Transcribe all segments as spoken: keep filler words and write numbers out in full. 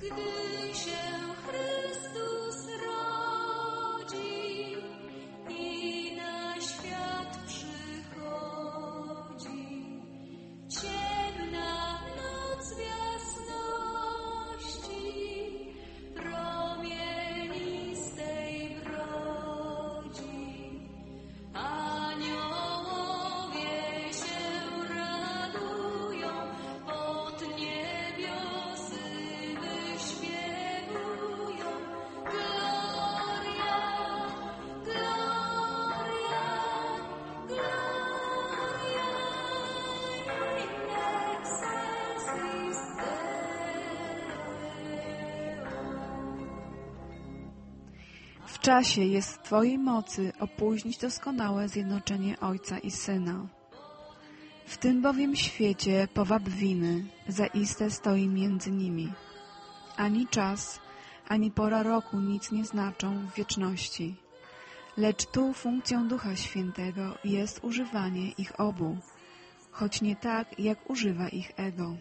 W czasie jest w Twojej mocy opóźnić doskonałe zjednoczenie Ojca i Syna. W tym bowiem świecie powab winy zaiste stoi między nimi. Ani czas, ani pora roku nic nie znaczą w wieczności. Lecz tu funkcją Ducha Świętego jest używanie ich obu, choć nie tak, jak używa ich ego.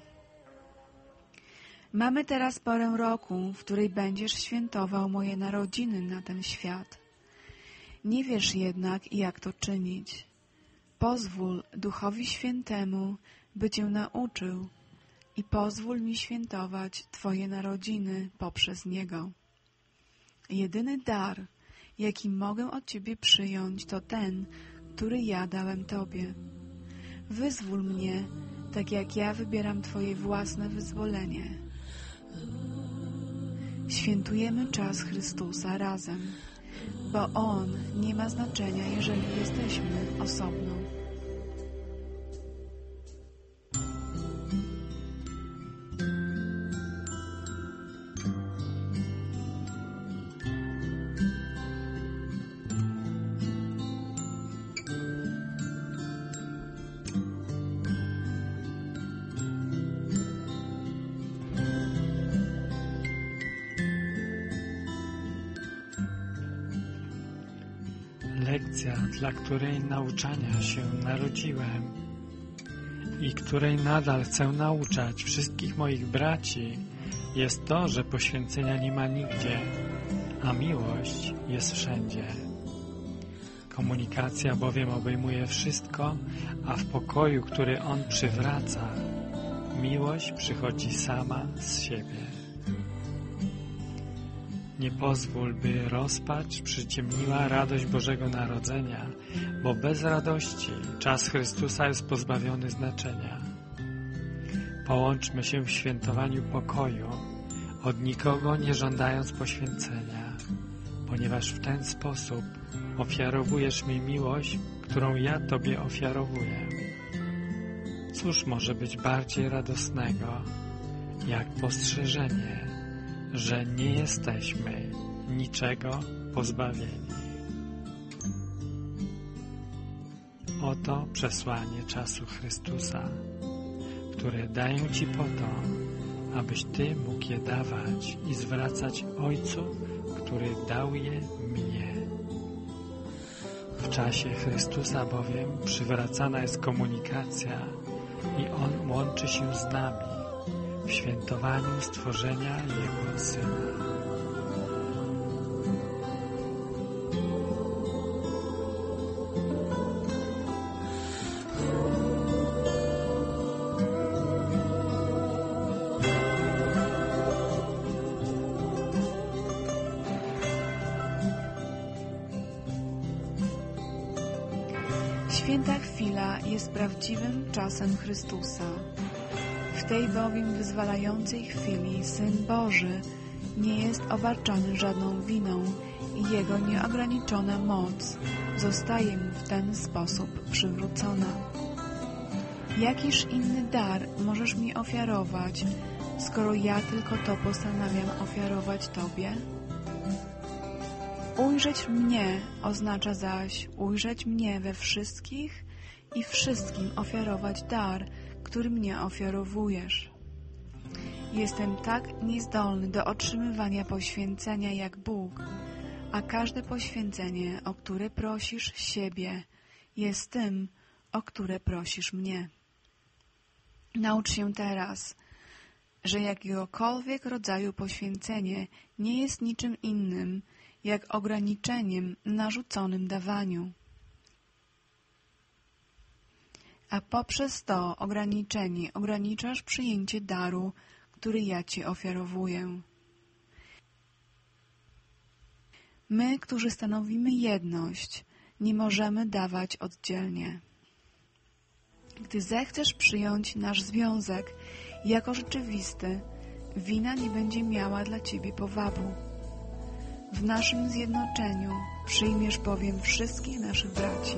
Mamy teraz porę roku, w której będziesz świętował moje narodziny na ten świat. Nie wiesz jednak, jak to czynić. Pozwól Duchowi Świętemu, by Cię nauczył i pozwól mi świętować Twoje narodziny poprzez Niego. Jedyny dar, jaki mogę od Ciebie przyjąć, to ten, który ja dałem Tobie. Wyzwól mnie, tak jak ja wybieram Twoje własne wyzwolenie. Świętujemy czas Chrystusa razem, bo On nie ma znaczenia, jeżeli jesteśmy osobno. Lekcja, dla której nauczania się narodziłem i której nadal chcę nauczać wszystkich moich braci, jest to, że poświęcenia nie ma nigdzie, a miłość jest wszędzie. Komunikacja bowiem obejmuje wszystko, a w pokoju, który On przywraca, miłość przychodzi sama z siebie. Nie pozwól, by rozpacz przyciemniła radość Bożego Narodzenia, bo bez radości czas Chrystusa jest pozbawiony znaczenia. Połączmy się w świętowaniu pokoju, od nikogo nie żądając poświęcenia, ponieważ w ten sposób ofiarowujesz mi miłość, którą ja Tobie ofiarowuję. Cóż może być bardziej radosnego, jak postrzeżenie, że nie jesteśmy niczego pozbawieni. Oto przesłanie czasu Chrystusa, które daję Ci po to, abyś Ty mógł je dawać i zwracać Ojcu, który dał je mnie. W czasie Chrystusa bowiem przywracana jest komunikacja i On łączy się z nami w świętowaniu stworzenia Jego Syna. Święta chwila jest prawdziwym czasem Chrystusa. W tej bowiem wyzwalającej chwili Syn Boży nie jest obarczony żadną winą i Jego nieograniczona moc zostaje Mu w ten sposób przywrócona. Jakiż inny dar możesz mi ofiarować, skoro ja tylko to postanawiam ofiarować Tobie? Ujrzeć mnie oznacza zaś ujrzeć mnie we wszystkich i wszystkim ofiarować dar, który mnie ofiarowujesz. Jestem tak niezdolny do otrzymywania poświęcenia jak Bóg, a każde poświęcenie, o które prosisz siebie, jest tym, o które prosisz mnie. Naucz się teraz, że jakiegokolwiek rodzaju poświęcenie nie jest niczym innym, jak ograniczeniem narzuconym dawaniu. A poprzez to ograniczenie ograniczasz przyjęcie daru, który ja Ci ofiarowuję. My, którzy stanowimy jedność, nie możemy dawać oddzielnie. Gdy zechcesz przyjąć nasz związek jako rzeczywisty, wina nie będzie miała dla Ciebie powabu. W naszym zjednoczeniu przyjmiesz bowiem wszystkich naszych braci.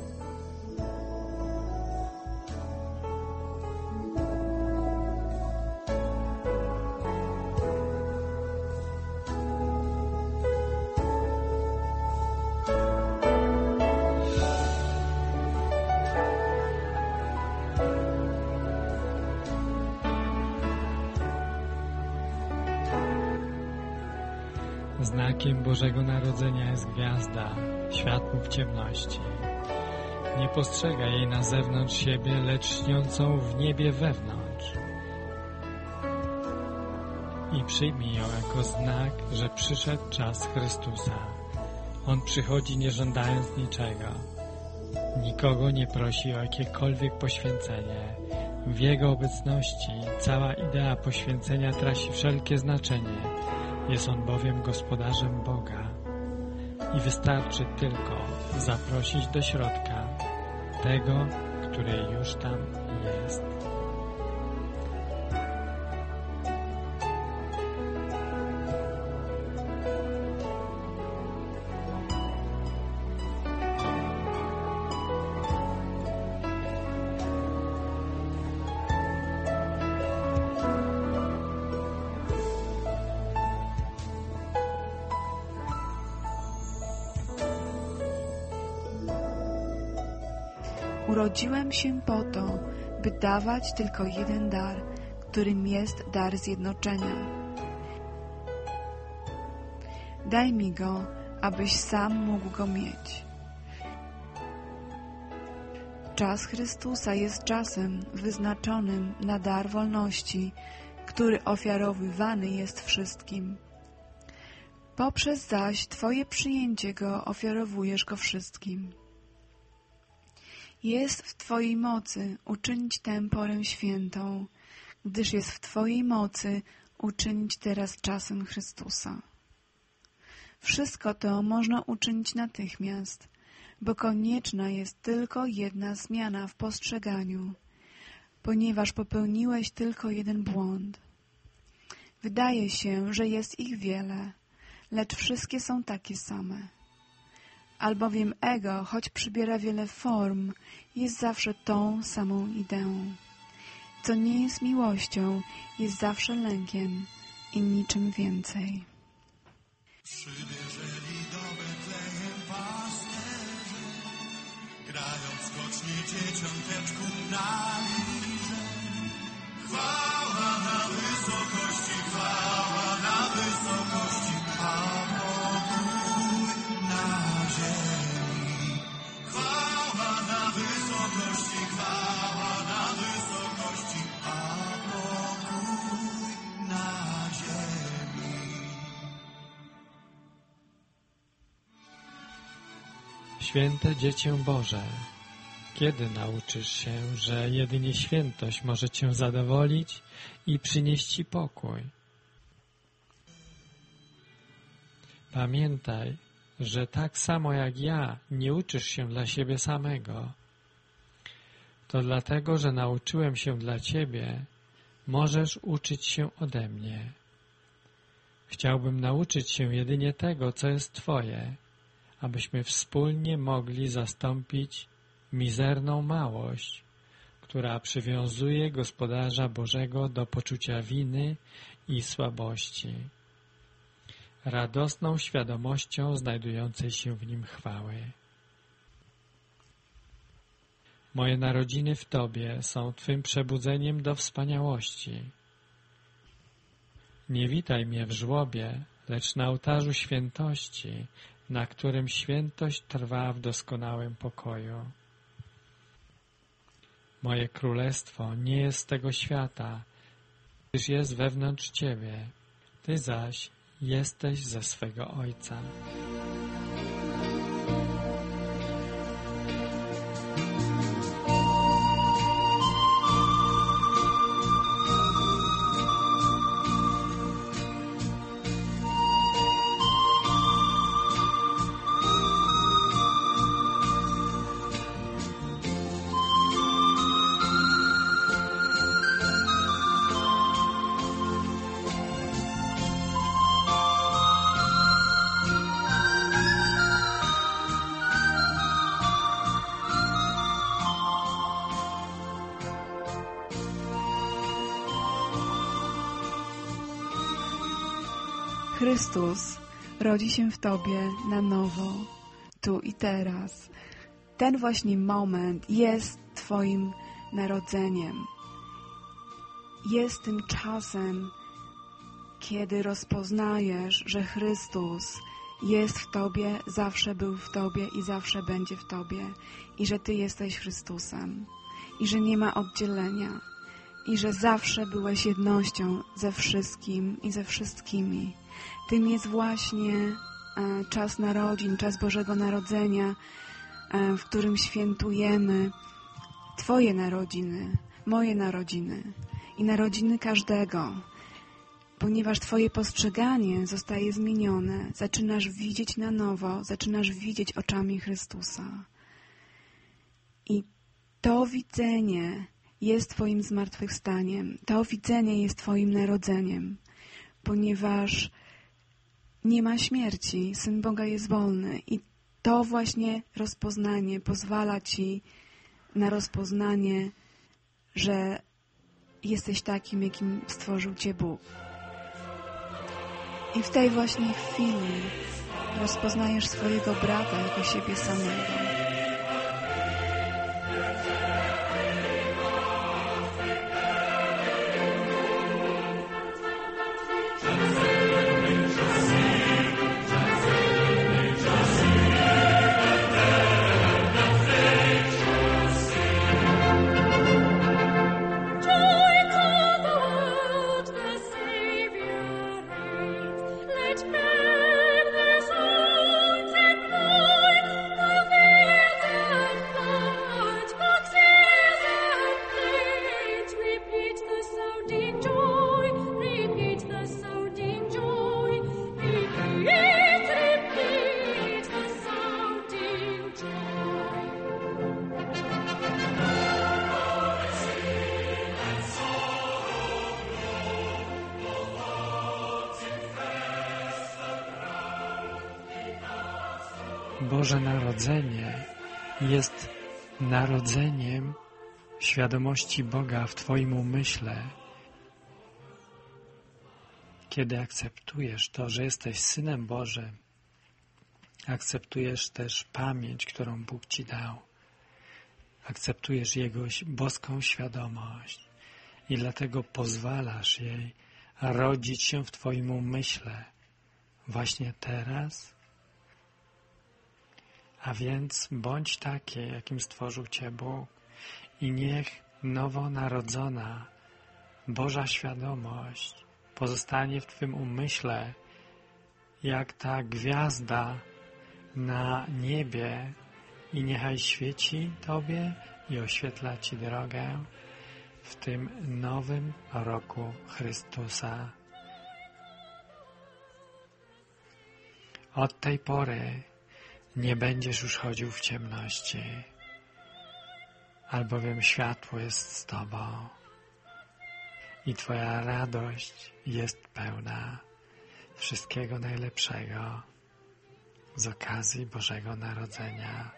Znakiem Bożego Narodzenia jest gwiazda, światło w ciemności. Nie postrzega jej na zewnątrz siebie, lecz śniącą w niebie wewnątrz. I przyjmij ją jako znak, że przyszedł czas Chrystusa. On przychodzi nie żądając niczego. Nikogo nie prosi o jakiekolwiek poświęcenie. W Jego obecności cała idea poświęcenia traci wszelkie znaczenie. Jest On bowiem gospodarzem Boga i wystarczy tylko zaprosić do środka tego, który już tam jest. Urodziłem się po to, by dawać tylko jeden dar, którym jest dar zjednoczenia. Daj mi go, abyś sam mógł go mieć. Czas Chrystusa jest czasem wyznaczonym na dar wolności, który ofiarowywany jest wszystkim. Poprzez zaś Twoje przyjęcie go ofiarowujesz go wszystkim. Jest w Twojej mocy uczynić tę porę świętą, gdyż jest w Twojej mocy uczynić teraz czasem Chrystusa. Wszystko to można uczynić natychmiast, bo konieczna jest tylko jedna zmiana w postrzeganiu, ponieważ popełniłeś tylko jeden błąd. Wydaje się, że jest ich wiele, lecz wszystkie są takie same. Albowiem ego, choć przybiera wiele form, jest zawsze tą samą ideą. Co nie jest miłością, jest zawsze lękiem i niczym więcej. Przybierzeli do Betlejem pasterze, grając skocznie dzieciąteczku na lirze. Chwała na wysokości, chwała na wysokości, a pokój na ziemi. Chwała na wysokości, chwała na wysokości, a pokój na ziemi. Święte Dziecię Boże, kiedy nauczysz się, że jedynie świętość może Cię zadowolić i przynieść Ci pokój? Pamiętaj, że tak samo jak ja nie uczysz się dla siebie samego. To dlatego, że nauczyłem się dla Ciebie, możesz uczyć się ode mnie. Chciałbym nauczyć się jedynie tego, co jest Twoje, abyśmy wspólnie mogli zastąpić mizerną małość, która przywiązuje gospodarza Bożego do poczucia winy i słabości, radosną świadomością znajdującej się w nim chwały. Moje narodziny w Tobie są Twym przebudzeniem do wspaniałości. Nie witaj mnie w żłobie, lecz na ołtarzu świętości, na którym świętość trwa w doskonałym pokoju. Moje królestwo nie jest z tego świata, gdyż jest wewnątrz ciebie. Ty zaś jesteś ze swego Ojca. Chrystus rodzi się w Tobie na nowo, tu i teraz. Ten właśnie moment jest Twoim narodzeniem. Jest tym czasem, kiedy rozpoznajesz, że Chrystus jest w Tobie, zawsze był w Tobie i zawsze będzie w Tobie. I że Ty jesteś Chrystusem. I że nie ma oddzielenia. I że zawsze byłeś jednością ze wszystkim i ze wszystkimi. Tym jest właśnie e, czas narodzin, czas Bożego Narodzenia, e, w którym świętujemy Twoje narodziny, moje narodziny i narodziny każdego, ponieważ Twoje postrzeganie zostaje zmienione. Zaczynasz widzieć na nowo, zaczynasz widzieć oczami Chrystusa. I to widzenie jest Twoim zmartwychwstaniem. To widzenie jest Twoim narodzeniem, ponieważ nie ma śmierci. Syn Boga jest wolny. I to właśnie rozpoznanie pozwala Ci na rozpoznanie, że jesteś takim, jakim stworzył Cię Bóg. I w tej właśnie chwili rozpoznajesz swojego brata jako siebie samego. Boże Narodzenie jest narodzeniem świadomości Boga w Twoim umyśle. Kiedy akceptujesz to, że jesteś Synem Bożym, akceptujesz też pamięć, którą Bóg Ci dał. Akceptujesz Jego boską świadomość i dlatego pozwalasz jej rodzić się w Twoim umyśle właśnie teraz. A więc bądź taki, jakim stworzył Cię Bóg i niech nowonarodzona Boża świadomość pozostanie w Twym umyśle jak ta gwiazda na niebie i niechaj świeci Tobie i oświetla Ci drogę w tym nowym roku Chrystusa. Od tej pory nie będziesz już chodził w ciemności, albowiem światło jest z Tobą i Twoja radość jest pełna wszystkiego najlepszego z okazji Bożego Narodzenia.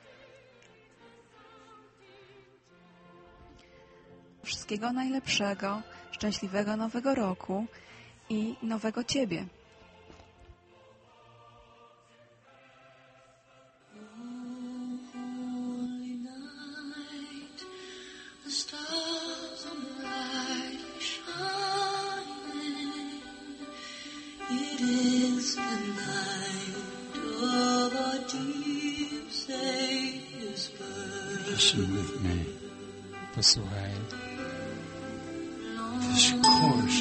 Wszystkiego najlepszego, szczęśliwego nowego roku i nowego Ciebie. Listen with me. Posłuchaj. This course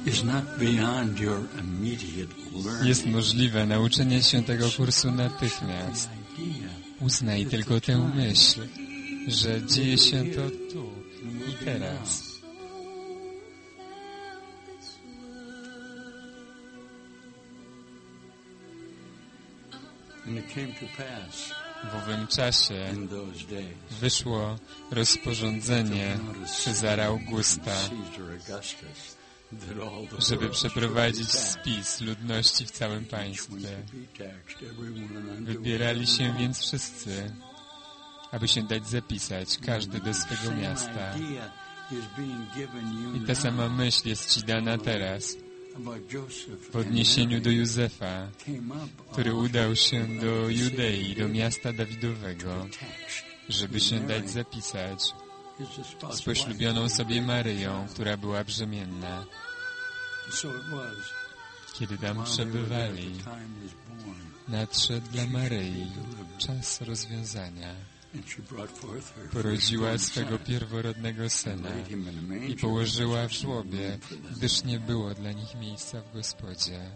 Jest możliwe nauczenie się tego kursu natychmiast. Uznaj tylko tę myśl, że dzieje się to tu i teraz. W owym czasie wyszło rozporządzenie Cezara Augusta, żeby przeprowadzić spis ludności w całym państwie. Wybierali się więc wszyscy, aby się dać zapisać, każdy do swego miasta. I ta sama myśl jest Ci dana teraz, w odniesieniu do Józefa, który udał się do Judei, do miasta Dawidowego, żeby się dać zapisać z poślubioną sobie Maryją, która była brzemienna. Kiedy tam przebywali, nadszedł dla Maryi czas rozwiązania. Porodziła swego pierworodnego syna i położyła w żłobie, gdyż nie było dla nich miejsca w gospodzie.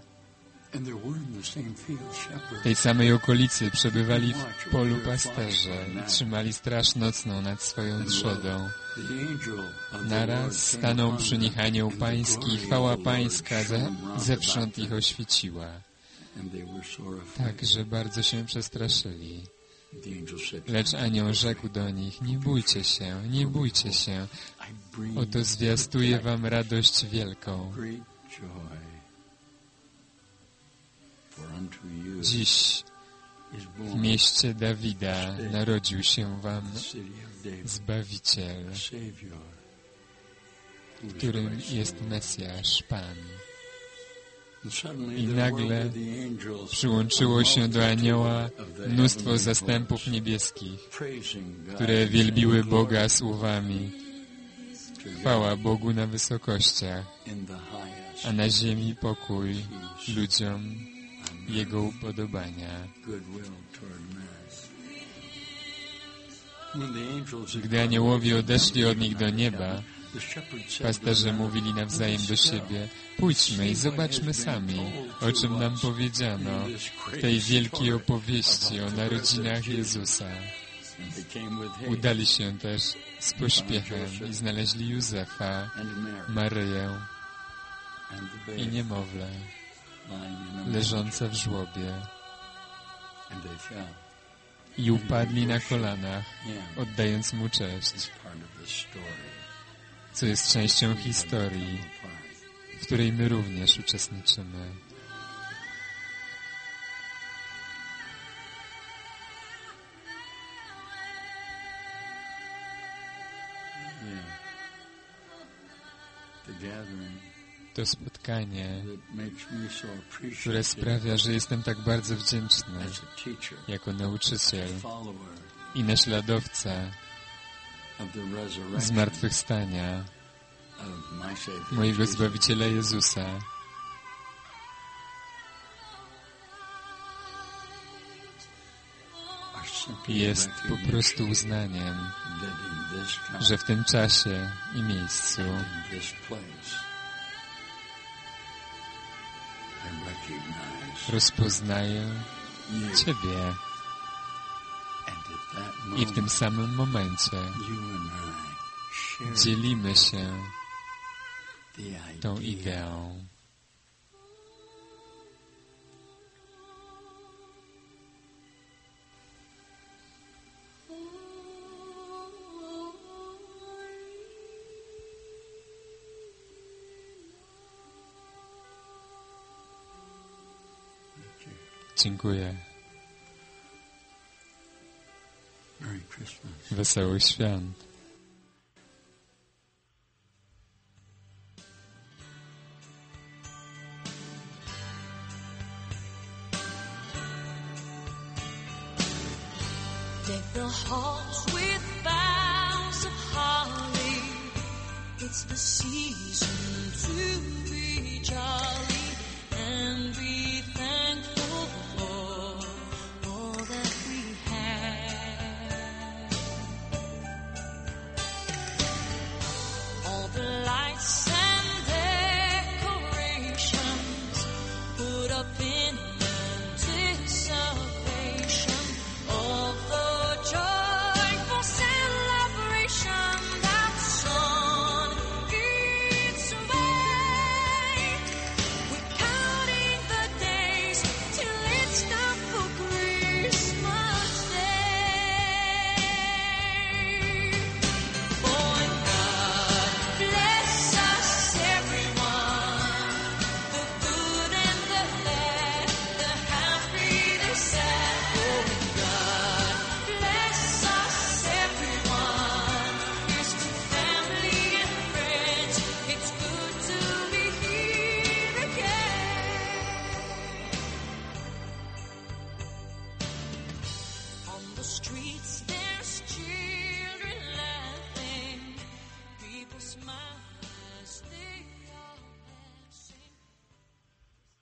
W tej samej okolicy przebywali w polu pasterze i trzymali straż nocną nad swoją trzodą. Naraz stanął przy nich anioł pański i chwała pańska ze, zewsząd ich oświeciła. Tak, że bardzo się przestraszyli. Lecz anioł rzekł do nich: nie bójcie się, nie bójcie się. Oto zwiastuję wam radość wielką. Dziś w mieście Dawida narodził się wam Zbawiciel, którym jest Mesjasz, Pan. I nagle przyłączyło się do anioła mnóstwo zastępów niebieskich, które wielbiły Boga słowami: chwała Bogu na wysokościach, a na ziemi pokój ludziom Jego upodobania. Gdy aniołowie odeszli od nich do nieba, pasterze mówili nawzajem do siebie: pójdźmy i zobaczmy sami, o czym nam powiedziano w tej wielkiej opowieści o narodzinach Jezusa. Udali się też z pośpiechem i znaleźli Józefa, Maryję i niemowlę leżące w żłobie. I upadli na kolanach, oddając mu cześć, co jest częścią historii, w której my również uczestniczymy. To spotkanie, które sprawia, że jestem tak bardzo wdzięczny jako nauczyciel i naśladowca zmartwychwstania mojego Zbawiciela Jezusa. Jest po prostu uznaniem, że w tym czasie i miejscu rozpoznaję Ciebie i w tym samym momencie dzielimy się tą ideą. Dziękuję. Wesołych świąt. Deck the halls with boughs of holly. It's the season to be jolly and be thankful for all that we have. All the lights and decorations streets, there's children laughing. People smile as they